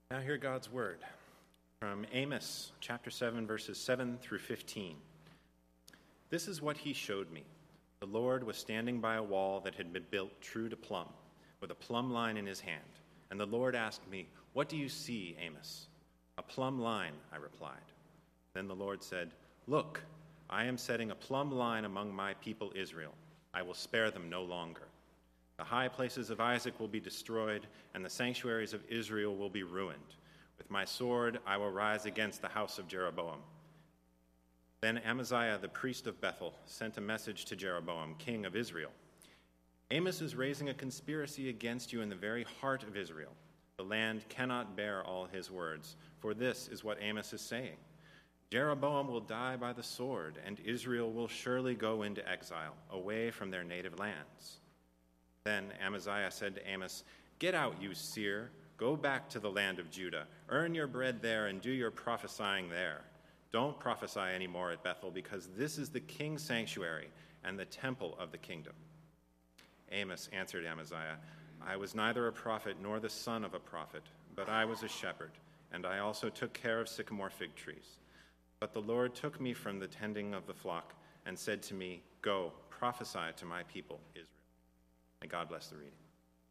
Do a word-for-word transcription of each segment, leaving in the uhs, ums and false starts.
Now hear God's word from Amos chapter seven, verses seven through fifteen. This is what he showed me. The Lord was standing by a wall that had been built true to plumb, with a plumb line in his hand. And the Lord asked me, "What do you see, Amos?" "A plumb line," I replied. Then the Lord said, "Look, I am setting a plumb line among my people Israel. I will spare them no longer. The high places of Isaac will be destroyed, and the sanctuaries of Israel will be ruined. With my sword I will rise against the house of Jeroboam." Then Amaziah, the priest of Bethel, sent a message to Jeroboam, king of Israel. "Amos is raising a conspiracy against you in the very heart of Israel. The land cannot bear all his words, for this is what Amos is saying. Jeroboam will die by the sword, and Israel will surely go into exile, away from their native lands." Then Amaziah said to Amos, "Get out, you seer. Go back to the land of Judah. Earn your bread there and do your prophesying there. Don't prophesy anymore at Bethel, because this is the king's sanctuary and the temple of the kingdom." Amos answered Amaziah, "I was neither a prophet nor the son of a prophet, but I was a shepherd, and I also took care of sycamore fig trees. But the Lord took me from the tending of the flock and said to me, 'Go, prophesy to my people Israel.'" May God bless the reading.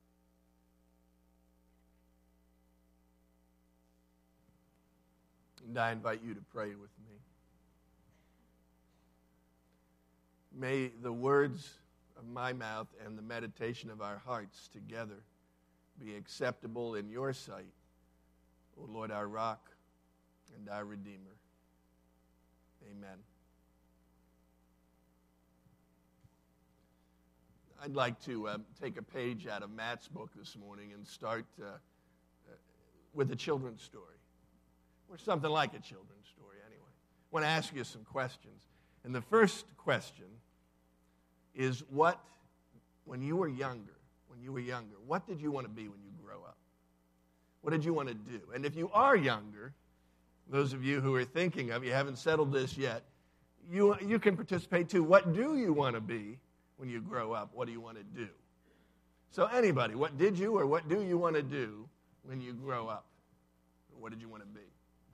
And I invite you to pray with me. May the words of my mouth and the meditation of our hearts together be acceptable in your sight, O Lord, our rock and our Redeemer. Amen. I'd like to uh, take a page out of Matt's book this morning and start uh, uh, with a children's story, or something like a children's story anyway. I want to ask you some questions. And the first question is, what, when you were younger, when you were younger, what did you want to be when you grow up? What did you want to do? And if you are younger, those of you who are thinking of, you haven't settled this yet, you, you can participate too. What do you want to be when you grow up? What do you want to do? So anybody, what did you or what do you want to do when you grow up? What did you want to be?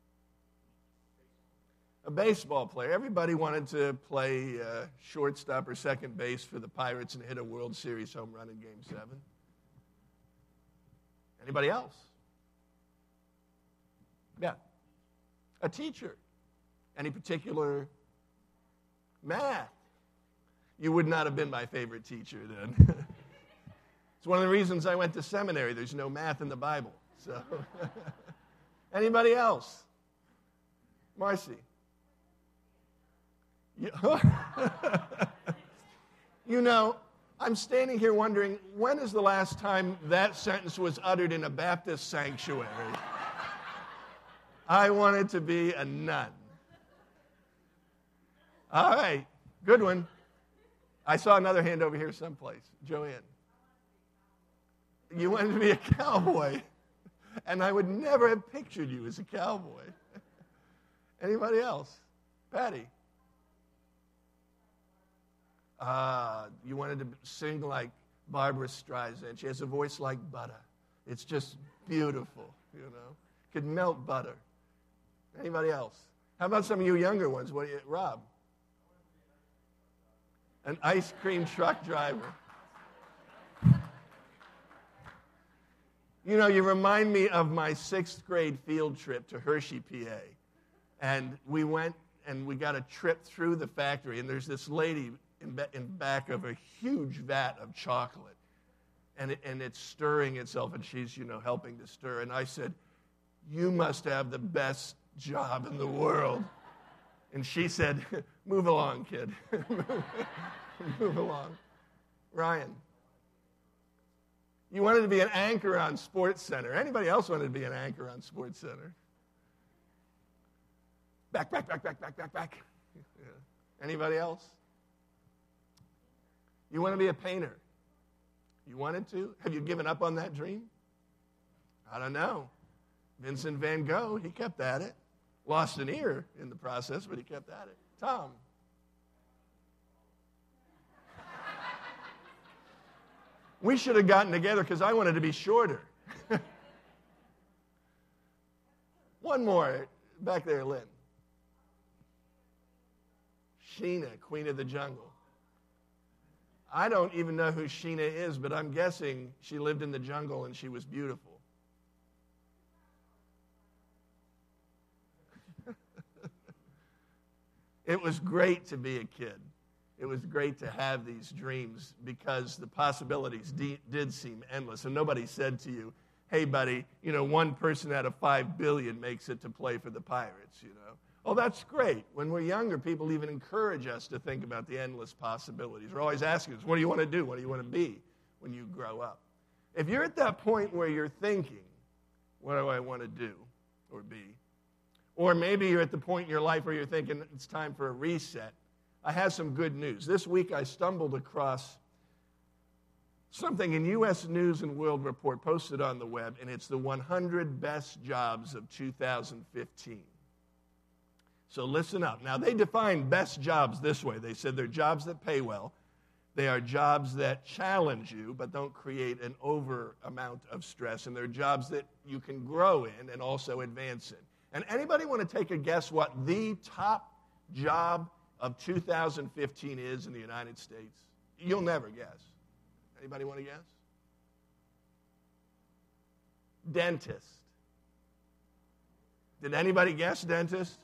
A baseball player. Everybody wanted to play uh, shortstop or second base for the Pirates and hit a World Series home run in Game seven. Anybody else? Yeah. A teacher. Any particular math? You would not have been my favorite teacher then. It's one of the reasons I went to seminary. There's no math in the Bible. So, anybody else? Marcy? You, you know, I'm standing here wondering, when is the last time that sentence was uttered in a Baptist sanctuary? I wanted to be a nun. All right, good one. I saw another hand over here someplace. Joanne. You wanted to be a cowboy. And I would never have pictured you as a cowboy. Anybody else? Patty. Uh, you wanted to sing like Barbara Streisand. She has a voice like butter. It's just beautiful, you know. Could melt butter. Anybody else? How about some of you younger ones? What do you, Rob? An ice cream truck driver. You know, you remind me of my sixth grade field trip to Hershey, P A. And we went and we got a trip through the factory, and there's this lady in, ba- in back of a huge vat of chocolate. And, it, and it's stirring itself, and she's, you know, helping to stir. And I said, "You must have the best job in the world." And she said, "Move along, kid." Move along. Ryan. You wanted to be an anchor on Sports Center. Anybody else wanted to be an anchor on Sports Center? Back, back, back, back, back, back, back. Yeah. Anybody else? You want to be a painter. You wanted to? Have you given up on that dream? I don't know. Vincent van Gogh, he kept at it. Lost an ear in the process, but he kept at it. Tom. We should have gotten together because I wanted to be shorter. One more. Back there, Lynn. Sheena, Queen of the Jungle. I don't even know who Sheena is, but I'm guessing she lived in the jungle and she was beautiful. It was great to be a kid. It was great to have these dreams because the possibilities de- did seem endless. And nobody said to you, hey, buddy, you know, one person out of five billion makes it to play for the Pirates, you know. Oh, that's great. When we're younger, people even encourage us to think about the endless possibilities. They're always asking us, what do you want to do? What do you want to be when you grow up? If you're at that point where you're thinking, what do I want to do or be? Or maybe you're at the point in your life where you're thinking it's time for a reset. I have some good news. This week I stumbled across something in U S News and World Report posted on the web, and it's the one hundred best jobs of two thousand fifteen. So listen up. Now, they define best jobs this way. They said they're jobs that pay well. They are jobs that challenge you but don't create an over amount of stress. And they're jobs that you can grow in and also advance in. And anybody want to take a guess what the top job of two thousand fifteen is in the United States? You'll never guess. Anybody want to guess? Dentist. Did anybody guess dentist?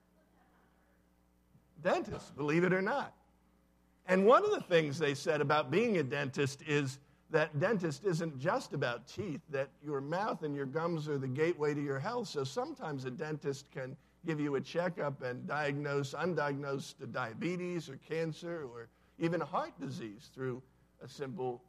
Dentist, believe it or not. And one of the things they said about being a dentist is that dentist isn't just about teeth, that your mouth and your gums are the gateway to your health. So sometimes a dentist can give you a checkup and diagnose undiagnosed diabetes or cancer or even heart disease through a simple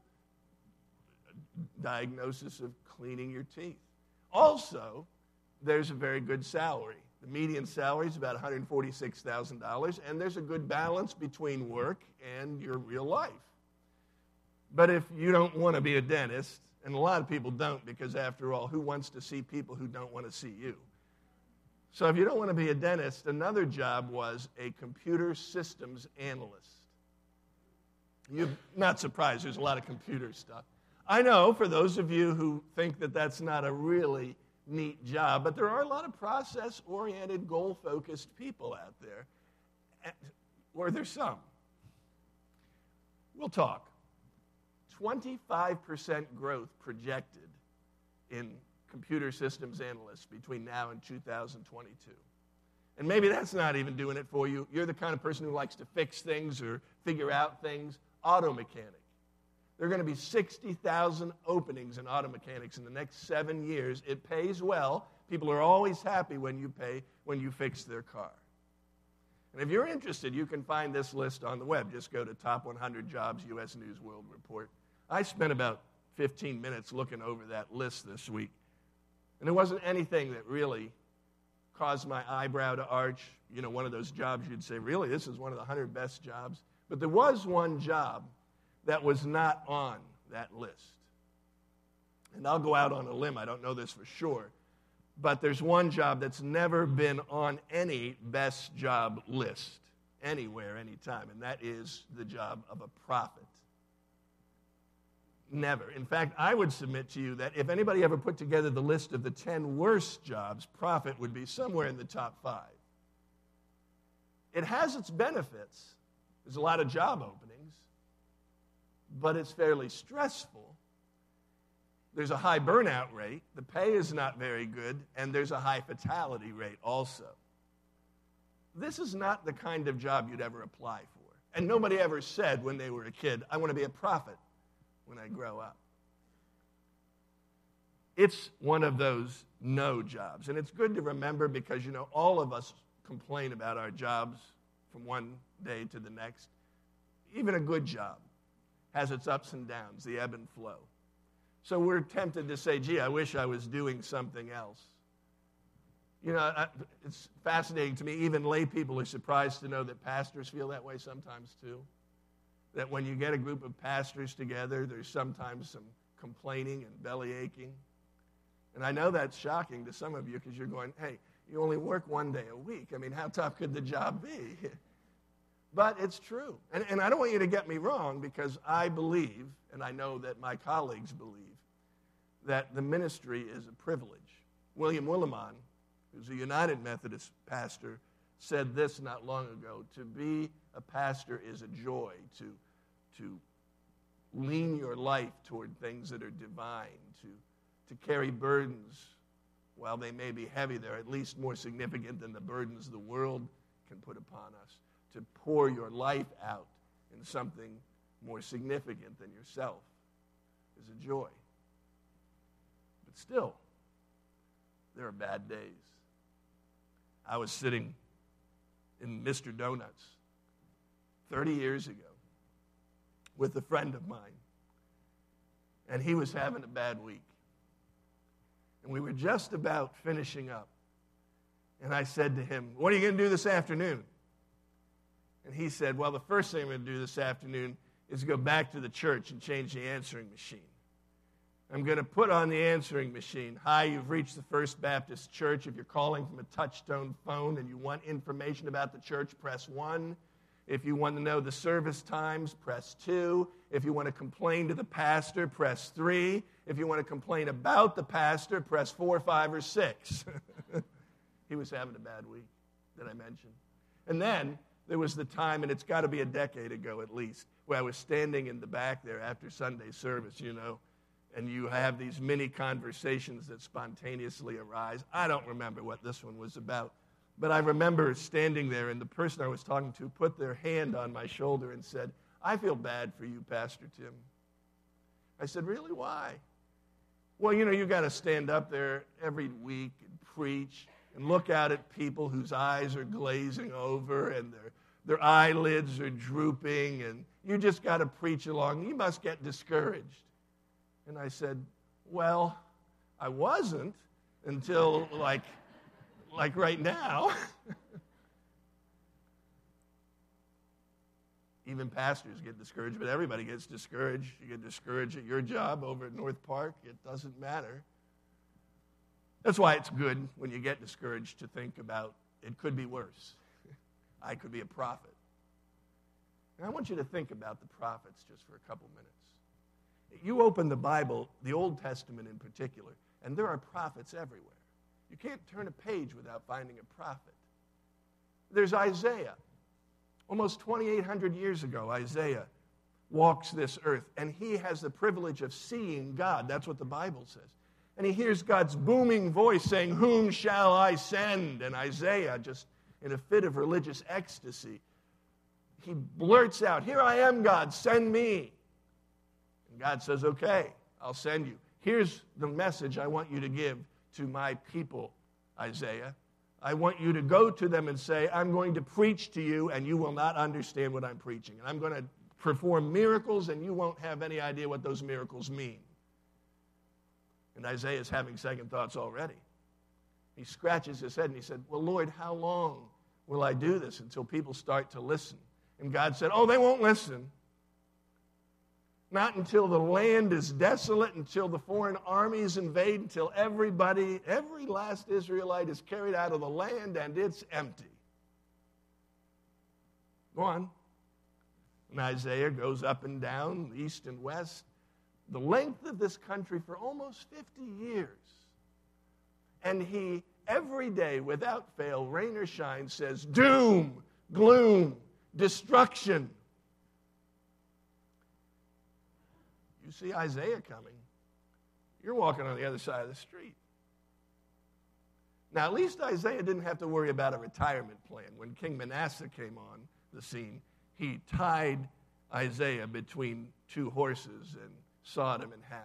diagnosis of cleaning your teeth. Also, there's a very good salary. The median salary is about one hundred forty-six thousand dollars, and there's a good balance between work and your real life. But if you don't want to be a dentist, and a lot of people don't, because after all, who wants to see people who don't want to see you? So if you don't want to be a dentist, another job was a computer systems analyst. You're not surprised, there's a lot of computer stuff. I know for those of you who think that that's not a really neat job, but there are a lot of process-oriented, goal-focused people out there, or there's some. We'll talk. twenty-five percent growth projected in computer systems analysts between now and two thousand twenty-two. And maybe that's not even doing it for you. You're the kind of person who likes to fix things or figure out things. Auto mechanic. There are going to be sixty thousand openings in auto mechanics in the next seven years. It pays well. People are always happy when you pay, when you fix their car. And if you're interested, you can find this list on the web. Just go to Top one hundred Jobs, U S News World Report. I spent about fifteen minutes looking over that list this week. And there wasn't anything that really caused my eyebrow to arch. You know, one of those jobs you'd say, really, this is one of the one hundred best jobs. But there was one job that was not on that list. And I'll go out on a limb. I don't know this for sure. But there's one job that's never been on any best job list anywhere, anytime, and that is the job of a prophet. Never. In fact, I would submit to you that if anybody ever put together the list of the ten worst jobs, prophet would be somewhere in the top five. It has its benefits. There's a lot of job openings, but it's fairly stressful. There's a high burnout rate, the pay is not very good, and there's a high fatality rate also. This is not the kind of job you'd ever apply for. And nobody ever said when they were a kid, I want to be a prophet when I grow up. It's one of those no jobs. And it's good to remember because, you know, all of us complain about our jobs from one day to the next. Even a good job has its ups and downs, the ebb and flow. So we're tempted to say, gee, I wish I was doing something else. You know, I, it's fascinating to me. Even lay people are surprised to know that pastors feel that way sometimes too. That when you get a group of pastors together, there's sometimes some complaining and belly aching. And I know that's shocking to some of you because you're going, hey, you only work one day a week. I mean, how tough could the job be? But it's true. And, and I don't want you to get me wrong because I believe, and I know that my colleagues believe, that the ministry is a privilege. William Willimon who's a United Methodist pastor, said this not long ago: to be a pastor is a joy, to, to lean your life toward things that are divine, to, to carry burdens. While they may be heavy, they're at least more significant than the burdens the world can put upon us. To pour your life out in something more significant than yourself is a joy. But still, there are bad days. I was sitting in Mister Donuts thirty years ago with a friend of mine, and he was having a bad week. And we were just about finishing up. And I said to him, "What are you going to do this afternoon?" And he said, "Well, the first thing I'm going to do this afternoon is go back to the church and change the answering machine. I'm going to put on the answering machine, 'Hi, you've reached the First Baptist Church. If you're calling from a touch-tone phone and you want information about the church, press one. If you want to know the service times, press two. If you want to complain to the pastor, press three. If you want to complain about the pastor, press four, five, or six." He was having a bad week that I mentioned. And then there was the time, and it's got to be a decade ago at least, where I was standing in the back there after Sunday service, you know, and you have these mini conversations that spontaneously arise. I don't remember what this one was about, but I remember standing there, and the person I was talking to put their hand on my shoulder and said, "I feel bad for you, Pastor Tim." I said, "Really? Why?" "Well, you know, you got to stand up there every week and preach and look out at people whose eyes are glazing over and their, their eyelids are drooping, and you just got to preach along. You must get discouraged." And I said, "Well, I wasn't until like, like right now." Even pastors get discouraged, but everybody gets discouraged. You get discouraged at your job over at North Park. It doesn't matter. That's why it's good when you get discouraged to think about it could be worse. I could be a prophet. And I want you to think about the prophets just for a couple minutes. You open the Bible, the Old Testament in particular, and there are prophets everywhere. You can't turn a page without finding a prophet. There's Isaiah. Almost twenty-eight hundred years ago, Isaiah walks this earth, and he has the privilege of seeing God. That's what the Bible says. And he hears God's booming voice saying, "Whom shall I send?" And Isaiah, just in a fit of religious ecstasy, he blurts out, "Here I am, God, send me." And God says, "Okay, I'll send you. Here's the message I want you to give to my people, Isaiah. I want you to go to them and say, I'm going to preach to you, and you will not understand what I'm preaching. And I'm going to perform miracles, and you won't have any idea what those miracles mean." And Isaiah is having second thoughts already. He scratches his head and he said, "Well, Lord, how long will I do this until people start to listen?" And God said, "Oh, they won't listen. Not until the land is desolate, until the foreign armies invade, until everybody, every last Israelite is carried out of the land and it's empty." Go on. And Isaiah goes up and down, east and west, the length of this country for almost fifty years. And he, every day, without fail, rain or shine, says, doom, gloom, destruction. You see Isaiah coming, you're walking on the other side of the street. Now, at least Isaiah didn't have to worry about a retirement plan. When King Manasseh came on the scene, he tied Isaiah between two horses and sawed him in half.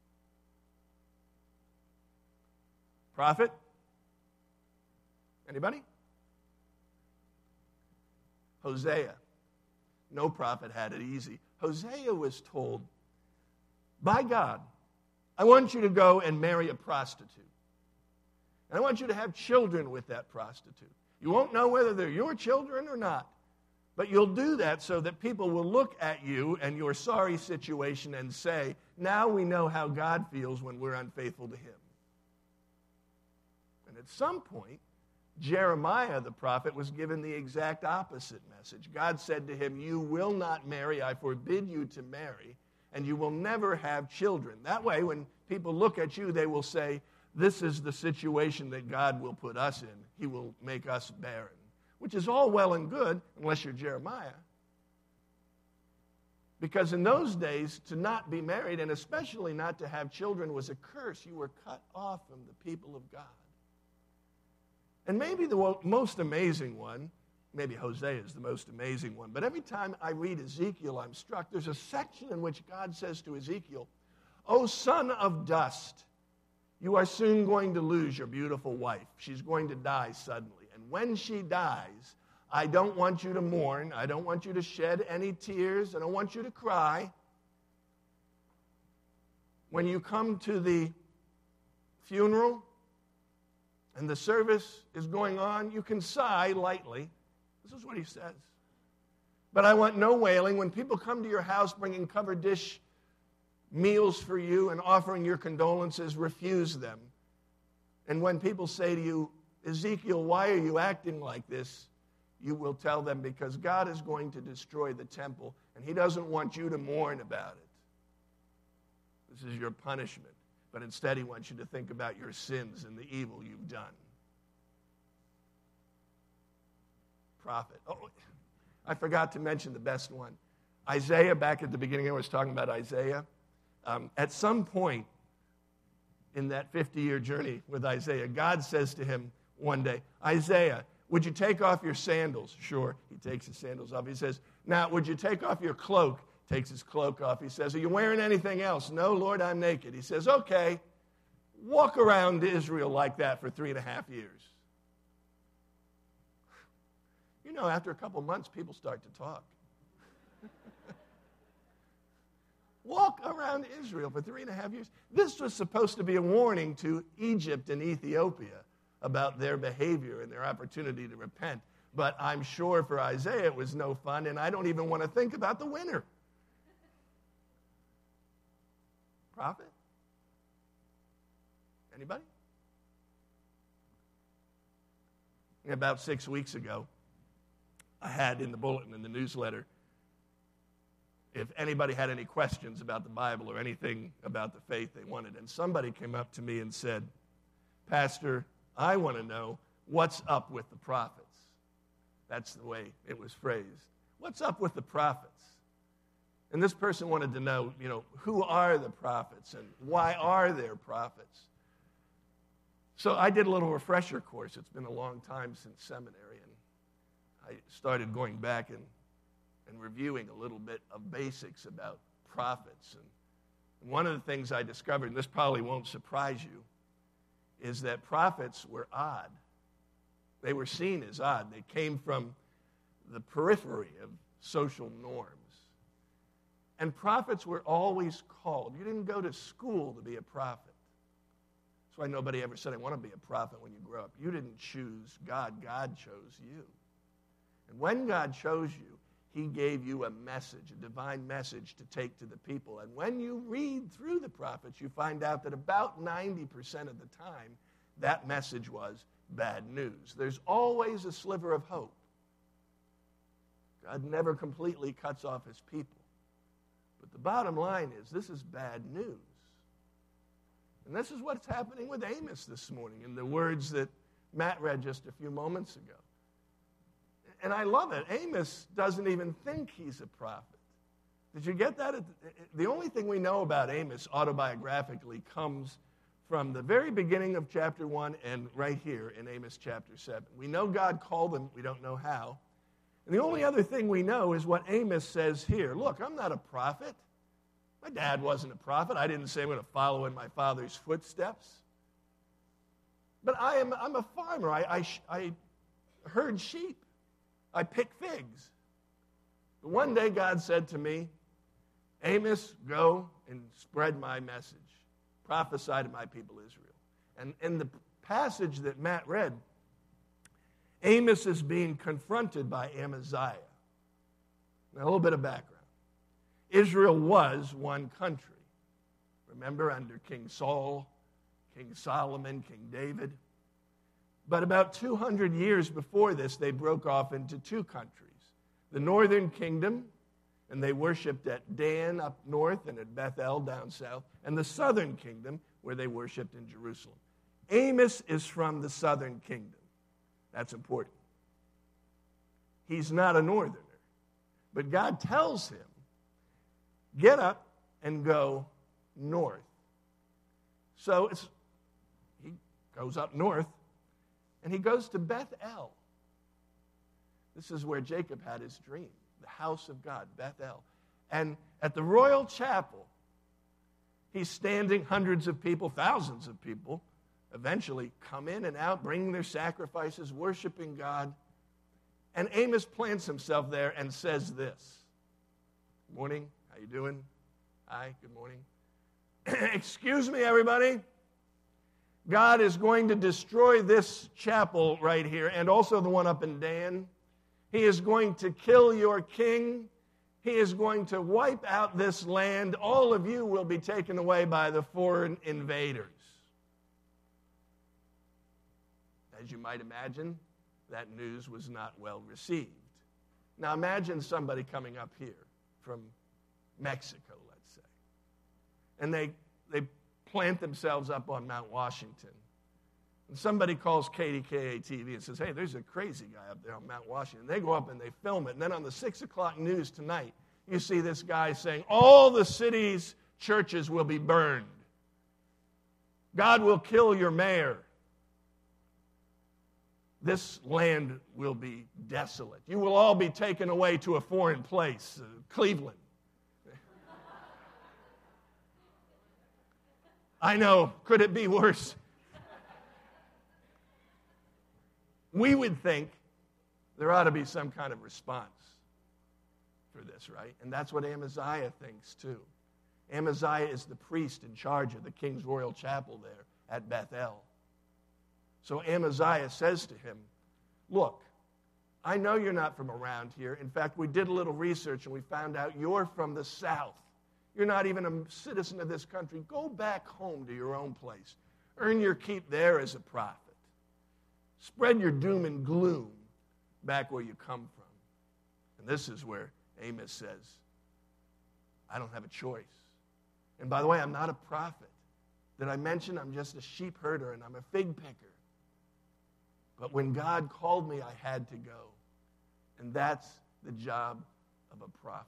Prophet? Anybody? Hosea. No prophet had it easy. Hosea was told, by God, I want you to go and marry a prostitute. And I want you to have children with that prostitute. You won't know whether they're your children or not, but you'll do that so that people will look at you and your sorry situation and say, now we know how God feels when we're unfaithful to him. And at some point, Jeremiah the prophet was given the exact opposite message. God said to him, you will not marry, I forbid you to marry, and you will never have children. That way, when people look at you, they will say, this is the situation that God will put us in. He will make us barren, which is all well and good unless you're Jeremiah. Because in those days, to not be married, and especially not to have children, was a curse. You were cut off from the people of God. And maybe the most amazing one, maybe Hosea is the most amazing one, but every time I read Ezekiel, I'm struck. There's a section in which God says to Ezekiel, "O son of dust, you are soon going to lose your beautiful wife. She's going to die suddenly. And when she dies, I don't want you to mourn. I don't want you to shed any tears. I don't want you to cry. When you come to the funeral and the service is going on, you can sigh lightly." This is what he says. "But I want no wailing. When people come to your house bringing covered dish meals for you and offering your condolences, refuse them. And when people say to you, 'Ezekiel, why are you acting like this?' you will tell them, because God is going to destroy the temple, and he doesn't want you to mourn about it. This is your punishment. But instead, he wants you to think about your sins and the evil you've done." Prophet. Oh, I forgot to mention the best one. Isaiah, back at the beginning, I was talking about Isaiah. Um, at some point in that fifty-year journey with Isaiah, God says to him one day, "Isaiah, would you take off your sandals?" Sure, he takes his sandals off. He says, "Now, would you take off your cloak?" Takes his cloak off. He says, "Are you wearing anything else?" "No, Lord, I'm naked." He says, "Okay, walk around Israel like that for three and a half years." You know, after a couple months, people start to talk. Walk around Israel for three and a half years. This was supposed to be a warning to Egypt and Ethiopia about their behavior and their opportunity to repent. But I'm sure for Isaiah it was no fun, and I don't even want to think about the winter. Prophet? Anybody? About six weeks ago, I had in the bulletin, in the newsletter, if anybody had any questions about the Bible or anything about the faith they wanted. And somebody came up to me and said, "Pastor, I want to know what's up with the prophets." That's the way it was phrased. What's up with the prophets? And this person wanted to know, you know, who are the prophets and why are there prophets? So I did a little refresher course. It's been a long time since seminary, and I started going back and and reviewing a little bit of basics about prophets. And one of the things I discovered, and this probably won't surprise you, is that prophets were odd. They were seen as odd. They came from the periphery of social norms. And prophets were always called. You didn't go to school to be a prophet. That's why nobody ever said, "I want to be a prophet when you grow up." You didn't choose God. God chose you. And when God chose you, he gave you a message, a divine message to take to the people. And when you read through the prophets, you find out that about ninety percent of the time, that message was bad news. There's always a sliver of hope. God never completely cuts off his people. But the bottom line is, this is bad news. And this is what's happening with Amos this morning in the words that Matt read just a few moments ago. And I love it. Amos doesn't even think he's a prophet. Did you get that? The only thing we know about Amos autobiographically comes from the very beginning of chapter one and right here in Amos chapter seven. We know God called him. We don't know how. And the only other thing we know is what Amos says here. Look, I'm not a prophet. My dad wasn't a prophet. I didn't say I'm going to follow in my father's footsteps. But I am, I'm a farmer. I, I, I herd sheep. I pick figs. But one day God said to me, "Amos, go and spread my message. Prophesy to my people Israel." And in the passage that Matt read, Amos is being confronted by Amaziah. Now, a little bit of background. Israel was one country. Remember, under King Saul, King Solomon, King David. But about two hundred years before this, they broke off into two countries. The northern kingdom, and they worshipped at Dan up north and at Bethel down south, and the southern kingdom, where they worshipped in Jerusalem. Amos is from the southern kingdom. That's important. He's not a northerner. But God tells him, get up and go north. So it's, he goes up north, and he goes to Bethel. This is where Jacob had his dream, the house of God, Bethel. And at the royal chapel, he's standing, hundreds of people, thousands of people, eventually come in and out, bringing their sacrifices, worshiping God. And Amos plants himself there and says this. Good morning, how you doing? Hi, good morning. Excuse me, everybody. God is going to destroy this chapel right here and also the one up in Dan. He is going to kill your king. He is going to wipe out this land. All of you will be taken away by the foreign invaders. As you might imagine, that news was not well received. Now imagine somebody coming up here from Mexico, let's say, and they, they plant themselves up on Mount Washington. And somebody calls K D K A T V and says, hey, there's a crazy guy up there on Mount Washington. They go up and they film it. And then on the six o'clock news tonight, you see this guy saying, all the city's churches will be burned. God will kill your mayor. This land will be desolate. You will all be taken away to a foreign place, uh, Cleveland. I know, could it be worse? We would think there ought to be some kind of response for this, right? And that's what Amaziah thinks too. Amaziah is the priest in charge of the king's royal chapel there at Bethel. So Amaziah says to him, look, I know you're not from around here. In fact, we did a little research and we found out you're from the south. You're not even a citizen of this country. Go back home to your own place. Earn your keep there as a prophet. Spread your doom and gloom back where you come from. And this is where Amos says, I don't have a choice. And by the way, I'm not a prophet. Did I mention I'm just a sheep herder and I'm a fig picker? But when God called me, I had to go. And that's the job of a prophet.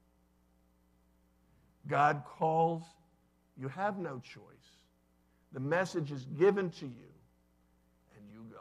God calls, you have no choice. The message is given to you, and you go.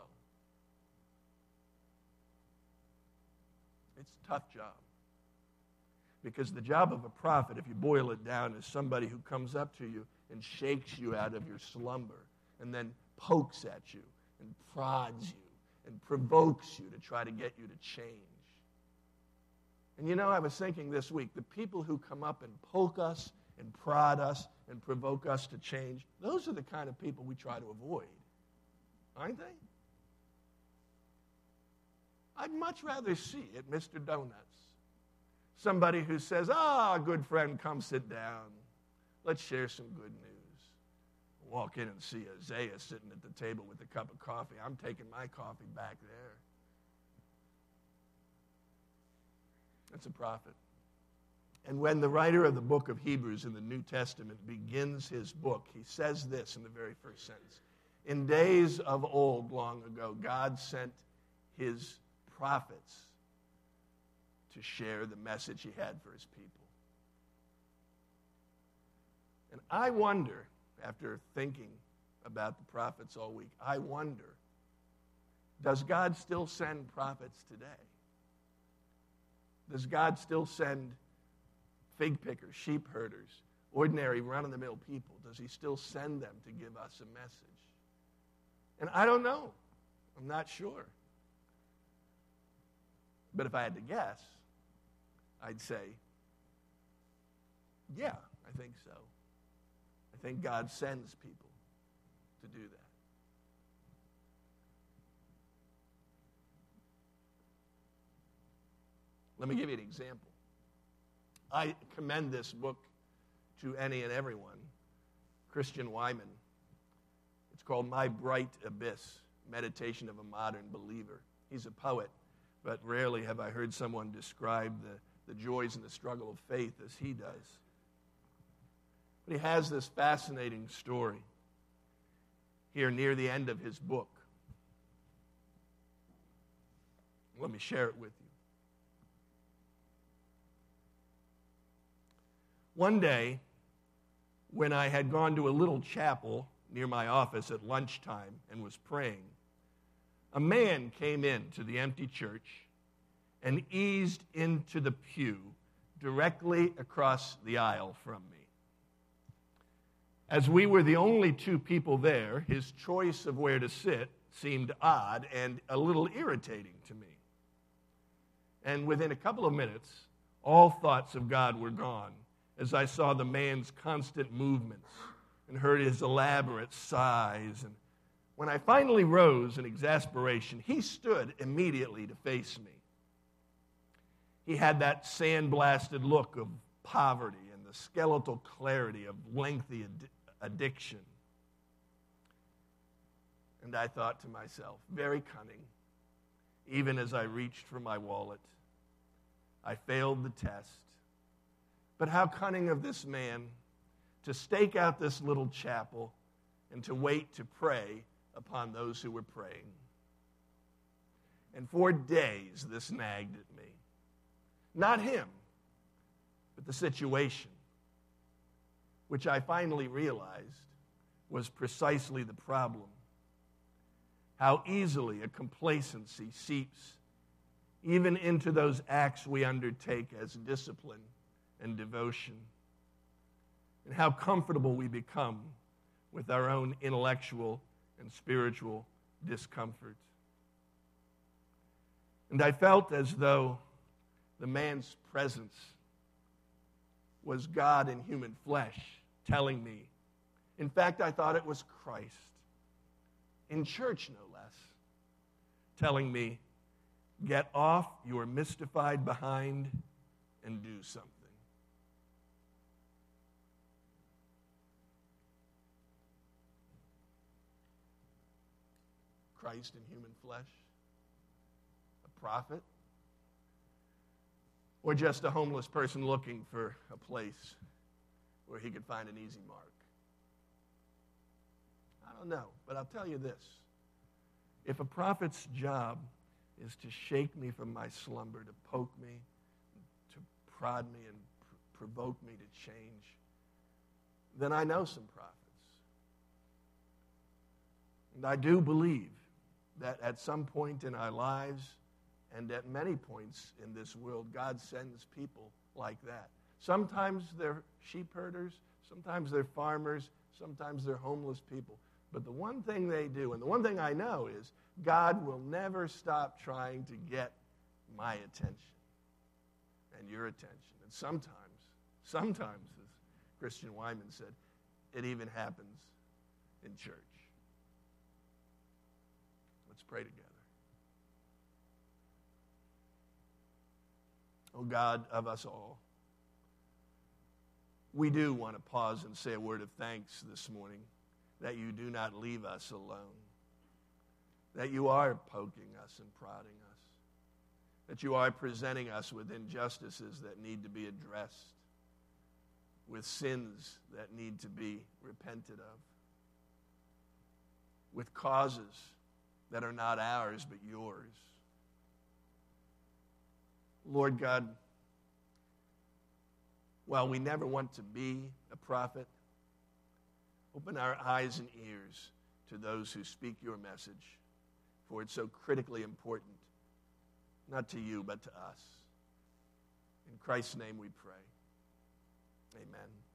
It's a tough job. Because the job of a prophet, if you boil it down, is somebody who comes up to you and shakes you out of your slumber and then pokes at you and prods you and provokes you to try to get you to change. And you know, I was thinking this week, the people who come up and poke us and prod us and provoke us to change, those are the kind of people we try to avoid, aren't they? I'd much rather see at Mister Donuts somebody who says, ah, good friend, come sit down. Let's share some good news. Walk in and see Isaiah sitting at the table with a cup of coffee. I'm taking my coffee back there. That's a prophet. And when the writer of the book of Hebrews in the New Testament begins his book, he says this in the very first sentence. In days of old, long ago, God sent his prophets to share the message he had for his people. And I wonder, after thinking about the prophets all week, I wonder, does God still send prophets today? Does God still send fig pickers, sheep herders, ordinary run-of-the-mill people? Does he still send them to give us a message? And I don't know. I'm not sure. But if I had to guess, I'd say, yeah, I think so. I think God sends people to do that. Let me give you an example. I commend this book to any and everyone. Christian Wyman. It's called My Bright Abyss, Meditation of a Modern Believer. He's a poet, but rarely have I heard someone describe the, the joys and the struggle of faith as he does. But he has this fascinating story. here near the end of his book. Let me share it with you. One day, when I had gone to a little chapel near my office at lunchtime and was praying, a man came into the empty church and eased into the pew directly across the aisle from me. As we were the only two people there, his choice of where to sit seemed odd and a little irritating to me. And within a couple of minutes, all thoughts of God were gone as I saw the man's constant movements and heard his elaborate sighs. And when I finally rose in exasperation, he stood immediately to face me. He had that sandblasted look of poverty and the skeletal clarity of lengthy ad- addiction. And I thought to myself, very cunning, even as I reached for my wallet. I failed the test. But how cunning of this man to stake out this little chapel and to wait to prey upon those who were praying. And for days this nagged at me. Not him, but the situation, which I finally realized was precisely the problem. How easily a complacency seeps even into those acts we undertake as discipline and devotion, and how comfortable we become with our own intellectual and spiritual discomfort. And I felt as though the man's presence was God in human flesh telling me. In fact, I thought it was Christ, in church no less, telling me, get off your mystified behind and do something. Christ in human flesh? A prophet? Or just a homeless person looking for a place where he could find an easy mark? I don't know, but I'll tell you this. If a prophet's job is to shake me from my slumber, to poke me, to prod me and pr- provoke me to change, then I know some prophets. And I do believe that at some point in our lives and at many points in this world, God sends people like that. Sometimes they're sheep herders, sometimes they're farmers, sometimes they're homeless people. But the one thing they do, and the one thing I know is, God will never stop trying to get my attention and your attention. And sometimes, sometimes, as Christian Wyman said, it even happens in church. Let's pray together. Oh God of us all, we do want to pause and say a word of thanks this morning that you do not leave us alone, that you are poking us and prodding us, that you are presenting us with injustices that need to be addressed, with sins that need to be repented of, with causes that are not ours but yours. Lord God, while we never want to be a prophet, open our eyes and ears to those who speak your message, for it's so critically important, not to you, but to us. In Christ's name we pray. Amen.